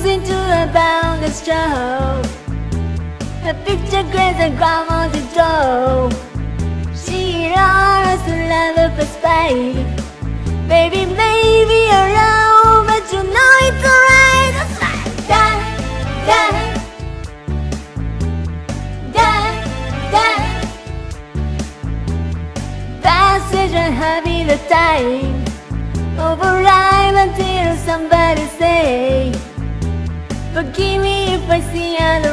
goes into a boundless show. A picture grabs a grandma to draw. She runs to level for space. Baby, maybe you're wrong, but you know it's alright. It's like that, that, that, that. Passage and having the time. Override until somebody say, forgive me if I see other